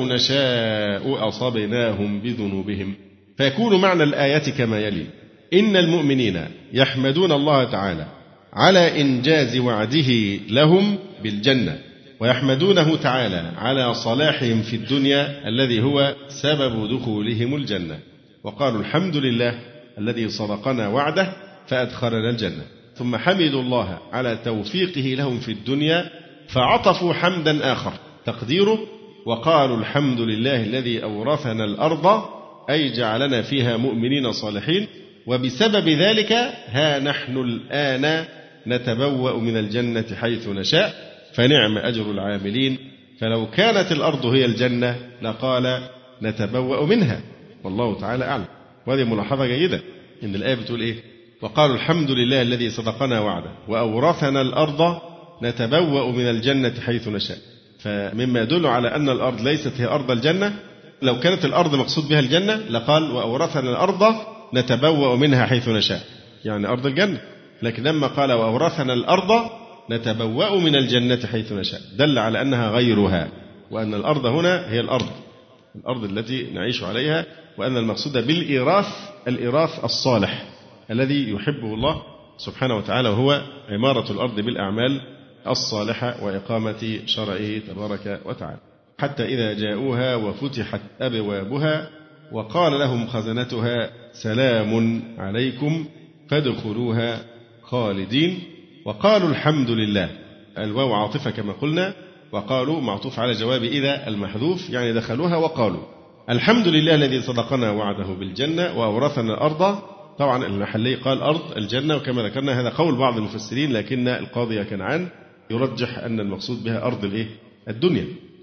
نشاء أصبناهم بذنوبهم. فيكون معنى الآية كما يلي: إن المؤمنين يحمدون الله تعالى على إنجاز وعده لهم بالجنة، ويحمدونه تعالى على صلاحهم في الدنيا الذي هو سبب دخولهم الجنة، وقالوا الحمد لله الذي صدقنا وعده فأدخلنا الجنة. ثم حمدوا الله على توفيقه لهم في الدنيا، فعطفوا حمدا آخر تقديره: وقالوا الحمد لله الذي أورثنا الأرض، أي جعلنا فيها مؤمنين صالحين، وبسبب ذلك ها نحن الآن نتبوأ من الجنة حيث نشاء فنعم أجر العاملين. فلو كانت الأرض هي الجنة لقال نتبوأ منها، والله تعالى أعلم. وهذه ملاحظة جيدة إن الآية بتقول إيه؟ وقالوا الحمد لله الذي صدقنا وعده وأورثنا الأرض نتبوأ من الجنة حيث نشاء. فمما يدل على أن الأرض ليست هي أرض الجنة. لو كانت الأرض مقصود بها الجنة لقال وأورثنا الأرض نتبوأ منها حيث نشاء، يعني أرض الجنة. لكن لما قال وأورثنا الأرض نتبوأ من الجنة حيث نشاء دل على أنها غيرها، وأن الأرض هنا هي الأرض التي نعيش عليها، وأن المقصود بالإيراث الإيراث الصالح الذي يحبه الله سبحانه وتعالى، وهو عمارة الأرض بالأعمال الصالحة وإقامة شرعه تبارك وتعالى. حتى إذا جاءوها وفتحت أبوابها وقال لهم خزنتها سلام عليكم فادخلوها خالدين، وقالوا الحمد لله. الواو عاطفة كما قلنا، وقالوا معطوف على جواب إذا المحذوف، يعني دخلوها وقالوا الحمد لله الذي صدقنا وعده بالجنة وأورثنا الأرض. طبعا المحلي قال أرض الجنة، وكما ذكرنا هذا قول بعض المفسرين، لكن القاضي كنعان يرجح أن المقصود بها أرض الدنيا.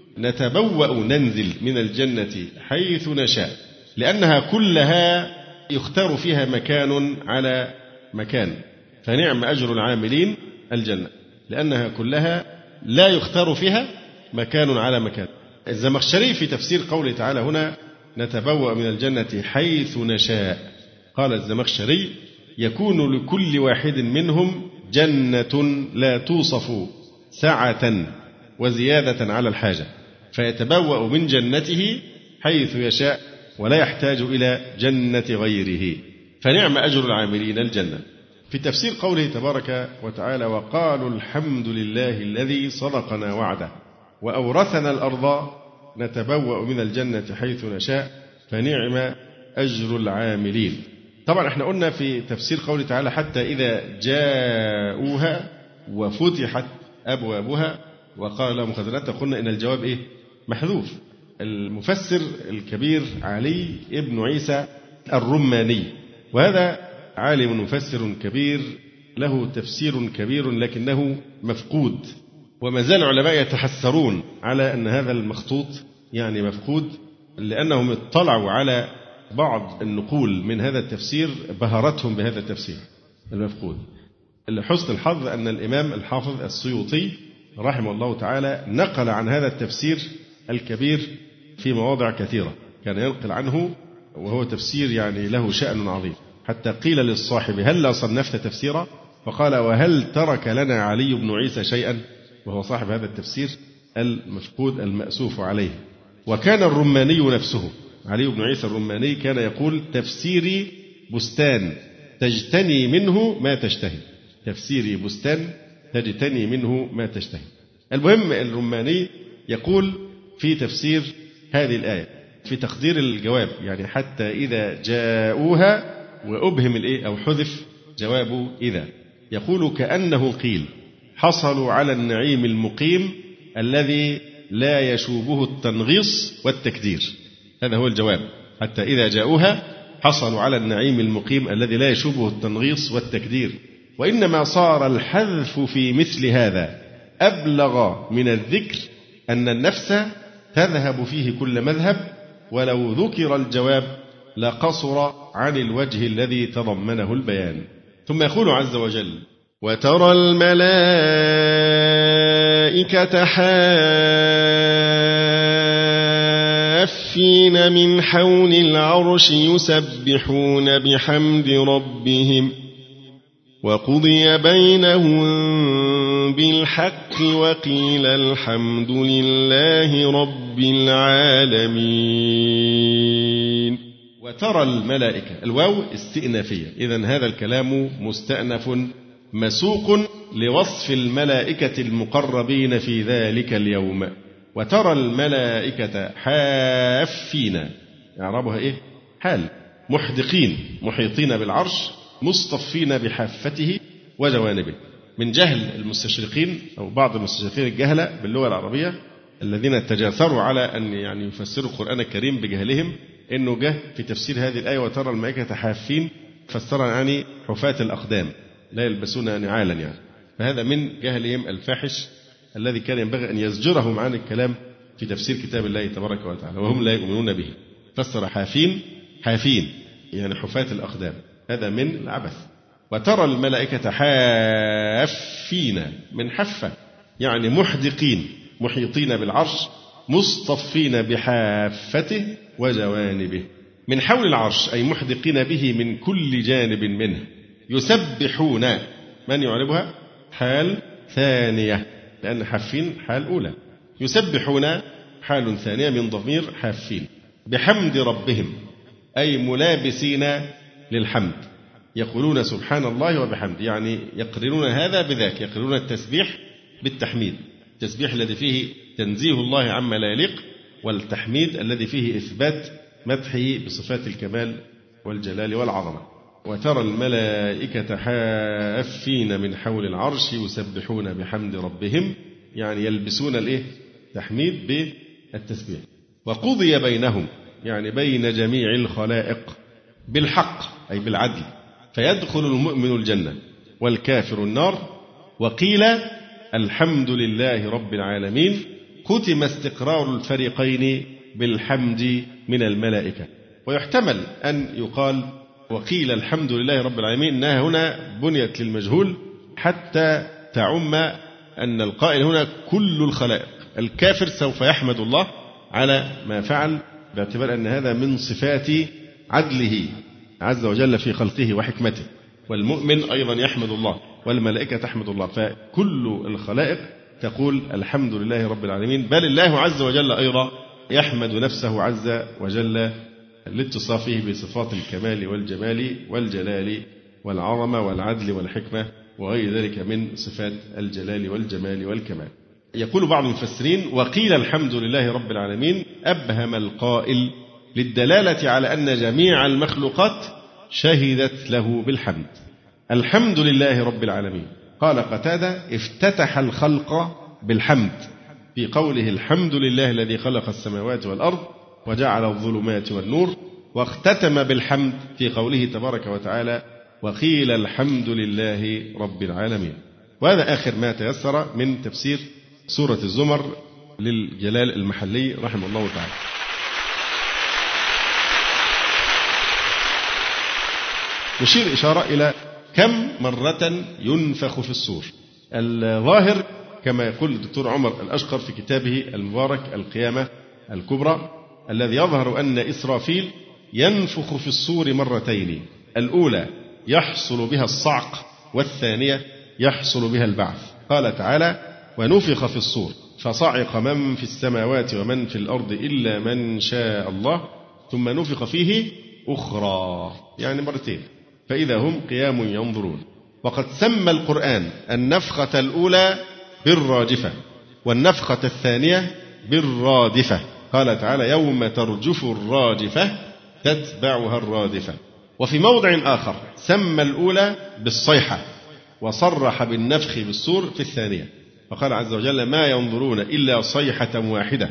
نتبوأ ننزل من الجنة حيث نشاء، لأنها كلها يختار فيها مكان على مكان، فنعم أجر العاملين الجنة، لأنها كلها لا يختار فيها مكان على مكان. الزمخشري في تفسير قوله تعالى هنا نتبوأ من الجنة حيث نشاء، قال الزمخشري يكون لكل واحد منهم جنة لا توصف سعة وزيادة على الحاجة، فيتبوأ من جنته حيث يشاء ولا يحتاج إلى جنة غيره، فنعم أجر العاملين الجنة. في تفسير قوله تبارك وتعالى وقالوا الحمد لله الذي صدقنا وعده وأورثنا الأرض نتبوأ من الجنة حيث نشاء فنعم أجر العاملين. طبعا احنا قلنا في تفسير قوله تعالى حتى إذا جاءوها وفتحت أبوابها وقال لهم خزنتها، قلنا إن الجواب محذوف. المفسر الكبير علي ابن عيسى الرماني، وهذا عالم مفسر كبير له تفسير كبير لكنه مفقود، وما زال العلماء يتحسرون على أن هذا المخطوط مفقود، لأنهم اطلعوا على بعض النقول من هذا التفسير بهرتهم بهذا التفسير المفقود. لحسن الحظ أن الإمام الحافظ السيوطي رحمه الله تعالى نقل عن هذا التفسير الكبير في مواضع كثيرة، كان ينقل عنه وهو تفسير له شأن عظيم، حتى قيل للصاحب هل صنفت تفسيرا؟ فقال وهل ترك لنا علي بن عيسى شيئا؟ وهو صاحب هذا التفسير المفقود المأسوف عليه. وكان الرماني نفسه علي بن عيسى الرماني كان يقول تفسيري بستان تجتني منه ما تشتهي، تفسيري بستان تجتني منه ما تشتهي. المهم الرماني يقول في تفسير هذه الآية في تقدير الجواب حتى إذا جاءوها وأبهم أو حذف جواب إذا، يقول كأنه قيل حصلوا على النعيم المقيم الذي لا يشوبه التنغيص والتكدير. هذا هو الجواب. حتى إذا جاءوها حصلوا على النعيم المقيم الذي لا يشوبه التنغيص والتكدير. وإنما صار الحذف في مثل هذا أبلغ من الذكر، أن النفس تذهب فيه كل مذهب، ولو ذكر الجواب لقصر عن الوجه الذي تضمنه البيان. ثم يقول عز وجل: وترى الملائكة حافين من حول العرش يسبحون بحمد ربهم وقضي بينهم بالحق وقيل الحمد لله رب العالمين. وترى الملائكة، الواو استئنافية، إذن هذا الكلام مستأنف مسوق لوصف الملائكة المقربين في ذلك اليوم. وترى الملائكة حافين، إعرابها إيه؟ حال، محدقين محيطين بالعرش، مصطفين بحافته وجوانبه. من جهل المستشرقين أو بعض المستشرقين الجهلة باللغة العربية الذين تجاثروا على أن يفسروا القرآن الكريم بجهلهم، إنه جه في تفسير هذه الآية وترى الملائكة حافين فسرها حفاة الأقدام لا يلبسون نعالا فهذا من جهلهم الفاحش الذي كان ينبغي أن يزجرهم عن الكلام في تفسير كتاب الله تبارك وتعالى وهم لا يؤمنون به. فسر حافين حفاة الأقدام، هذا من العبث. وترى الملائكة حافين من حفة، محدقين محيطين بالعرش، مصطفين بحافته وجوانبه. من حول العرش أي محدقين به من كل جانب منه. يسبحون، من يعربها؟ حال ثانية، لأن حافين حال أولى. يسبحون حال ثانية من ضمير حافين. بحمد ربهم أي ملابسين للحمد، يقولون سبحان الله وبحمد، يقرنون هذا بذاك، يقرنون التسبيح بالتحميد. التسبيح الذي فيه تنزيه الله عما لا يليق، والتحميد الذي فيه إثبات مدحه بصفات الكمال والجلال والعظمة. وترى الملائكة حافين من حول العرش يسبحون بحمد ربهم، يلبسون تحميد بالتسبيح. وقضي بينهم بين جميع الخلائق بالحق أي بالعدل، فيدخل المؤمن الجنة والكافر النار. وقيل الحمد لله رب العالمين، ختم استقرار الفريقين بالحمد من الملائكة. ويحتمل أن يقال وقيل الحمد لله رب العالمين، إنها هنا بنيت للمجهول حتى تعم أن القائل هنا كل الخلائق. الكافر سوف يحمد الله على ما فعل باعتبار أن هذا من صفات عدله عز وجل في خلقه وحكمته، والمؤمن أيضا يحمد الله والملائكة تحمد الله، فكل الخلائق تقول الحمد لله رب العالمين. بل الله عز وجل أيضا يحمد نفسه عز وجل لاتصافه بصفات الكمال والجمال والجلال والعظمة والعدل والحكمة وغير ذلك من صفات الجلال والجمال والكمال. يقول بعض المفسرين وقيل الحمد لله رب العالمين أبهم القائل للدلالة على أن جميع المخلوقات شهدت له بالحمد. الحمد لله رب العالمين. قال قتادة افتتح الخلق بالحمد في قوله الحمد لله الذي خلق السماوات والأرض وجعل الظلمات والنور، واختتم بالحمد في قوله تبارك وتعالى وقيل الحمد لله رب العالمين. وهذا آخر ما تيسر من تفسير سورة الزمر للجلال المحلي رحمه الله تعالى. نشير إشارة إلى كم مرة ينفخ في الصور. الظاهر كما يقول الدكتور عمر الأشقر في كتابه المبارك القيامة الكبرى الذي يظهر أن إسرافيل ينفخ في الصور مرتين، الأولى يحصل بها الصعق والثانية يحصل بها البعث. قال تعالى ونفخ في الصور فصعق من في السماوات ومن في الأرض إلا من شاء الله ثم نفخ فيه أخرى، مرتين، فإذا هم قيام ينظرون. وقد سمى القرآن النفخة الأولى بالراجفة والنفخة الثانية بالرادفة. قال تعالى يوم ترجف الراجفة تتبعها الرادفة. وفي موضع آخر سمى الأولى بالصيحة وصرح بالنفخ بالصور في الثانية، فقال عز وجل: ما ينظرون إلا صيحة واحدة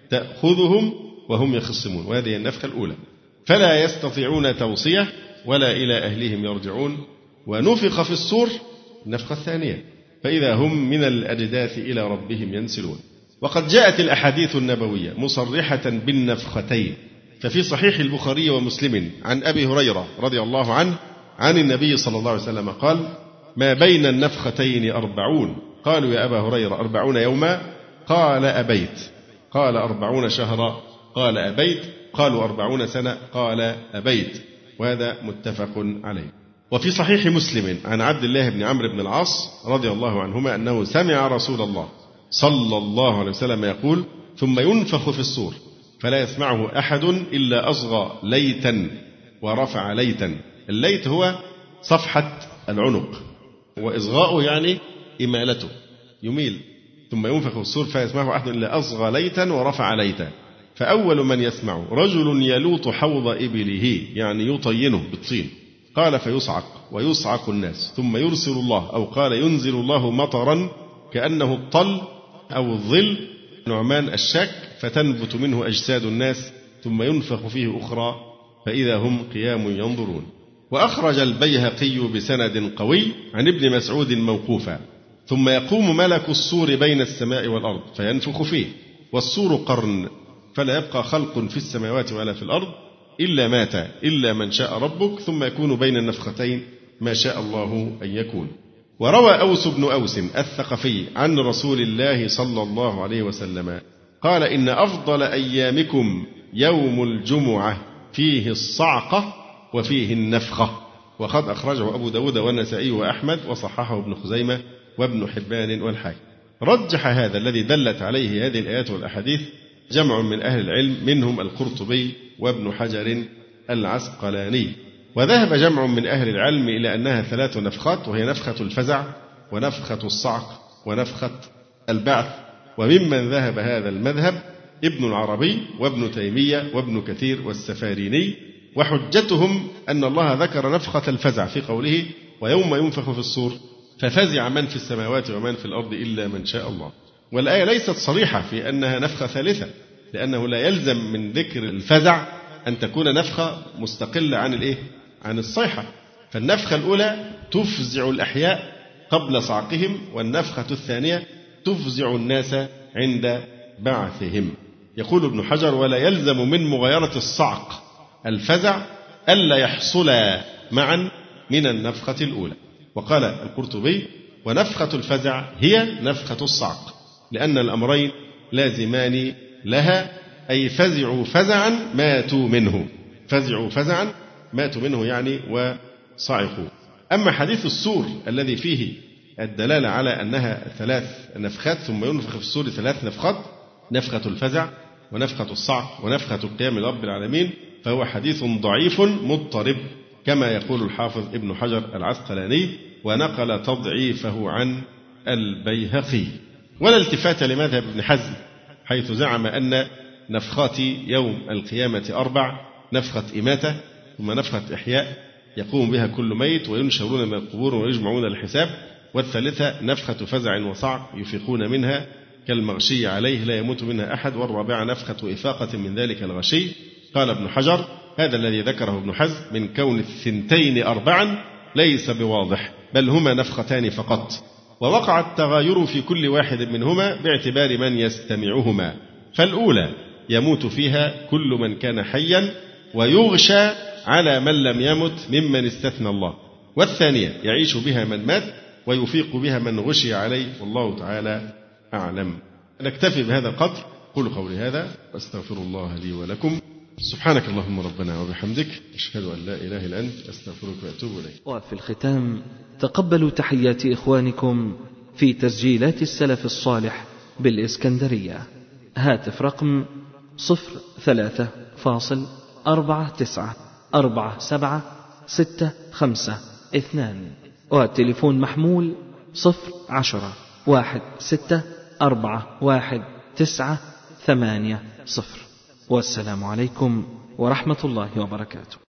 تأخذهم وهم يخصمون، وهذه النفخة الأولى، فلا يستطيعون توصية ولا إلى أهلهم يرجعون. ونفخ في الصور النفخة الثانية، فإذا هم من الأجداث إلى ربهم ينسلون. وقد جاءت الأحاديث النبوية مصرحة بالنفختين، ففي صحيح البخاري ومسلم عن أبي هريرة رضي الله عنه عن النبي صلى الله عليه وسلم قال: ما بين النفختين 40. قالوا: يا أبا هريرة 40 يوما؟ قال: أبيت. قال: 40 شهرا؟ قال: أبيت. قالوا: 40 سنة؟ قال: أبيت. وهذا متفق عليه. وفي صحيح مسلم عن عبد الله بن عمرو بن العاص رضي الله عنهما أنه سمع رسول الله صلى الله عليه وسلم يقول: ثم ينفخ في الصور فلا يسمعه أحد إلا أصغى ليتا ورفع ليتا. الليت هو صفحة العنق، وإصغاؤه يعني إمالته، يميل. ثم ينفخ في الصور فلا يسمعه أحد إلا أصغى ليتا ورفع ليتا. فأول من يسمعه رجل يلوط حوض إبله، يعني يطينه بالطين. قال: فيصعق ويصعق الناس، ثم يرسل الله، أو قال ينزل الله مطرا كأنه الطل أو الظل نعمان الشك، فتنبت منه أجساد الناس، ثم ينفخ فيه أخرى فإذا هم قيام ينظرون. وأخرج البيهقي بسند قوي عن ابن مسعود موقوفا: ثم يقوم ملك الصور بين السماء والأرض فينفخ فيه، والصور قرن، فلا يبقى خلق في السماوات ولا في الأرض إلا مات إلا من شاء ربك، ثم يكون بين النفختين ما شاء الله أن يكون. وروى أوس بن أوس الثقفي عن رسول الله صلى الله عليه وسلم قال: إن أفضل أيامكم يوم الجمعة فيه الصعقة وفيه النفخة. وقد أخرجه أبو داود والنسائي وأحمد، وصححه ابن خزيمة وابن حبان والحاكم. رجح هذا الذي دلت عليه هذه الآيات والأحاديث جمع من أهل العلم، منهم القرطبي وابن حجر العسقلاني. وذهب جمع من أهل العلم إلى أنها 3 نفخات، وهي نفخة الفزع ونفخة الصعق ونفخة البعث. وممن ذهب هذا المذهب ابن العربي وابن تيمية وابن كثير والسفاريني. وحجتهم أن الله ذكر نفخة الفزع في قوله: ويوم ينفخ في الصور ففزع من في السماوات ومن في الأرض إلا من شاء الله. والآية ليست صريحة في أنها نفخة ثالثة، لأنه لا يلزم من ذكر الفزع أن تكون نفخة مستقلة عن الصيحة. فالنفخة الأولى تفزع الأحياء قبل صعقهم، والنفخة الثانية تفزع الناس عند بعثهم. يقول ابن حجر: ولا يلزم من مغايرة الصعق الفزع ألا يحصل معا من النفخة الأولى. وقال القرطبي: ونفخة الفزع هي نفخة الصعق، لأن الأمرين لازمان لها، أي فزعوا فزعا ماتوا منه، فزعوا فزعا ماتوا منه يعني وصعقوا. أما حديث الصور الذي فيه الدلالة على أنها 3 نفخات، ثم ينفخ في الصور 3 نفخات، نفخة الفزع ونفخة الصعق ونفخة القيام لرب العالمين، فهو حديث ضعيف مضطرب كما يقول الحافظ ابن حجر العسقلاني، ونقل تضعيفه عن البيهقي. ولا التفات لمذهب ابن حزم حيث زعم أن نفخات يوم القيامة 4: نفخة إماتة، ثم نفخة إحياء يقوم بها كل ميت وينشرون من القبور ويجمعون للحساب، والثالثة نفخة فزع وصعق يفيقون منها كالمغشي عليه لا يموت منها أحد، والرابعة نفخة إفاقة من ذلك الغشي. قال ابن حجر: هذا الذي ذكره ابن حزم من كون 2 4 ليس بواضح، بل هما نفختان فقط، ووقع التغاير في كل واحد منهما باعتبار من يستمعهما. فالأولى يموت فيها كل من كان حيا ويغشى على من لم يمت ممن استثنى الله، والثانية يعيش بها من مات ويفيق بها من غشي عليه، والله تعالى أعلم. نكتفي بهذا القدر. قولوا قولي هذا واستغفر الله لي ولكم. سبحانك اللهم ربنا وبحمدك، أشهد أن لا إله إلا أنت، أستغفرك وأتوب إليك. وفي الختام تقبلوا تحيات إخوانكم في تسجيلات السلف الصالح بالإسكندرية. هاتف رقم 03394765 والتليفون محمول 01016411980. والسلام عليكم ورحمة الله وبركاته.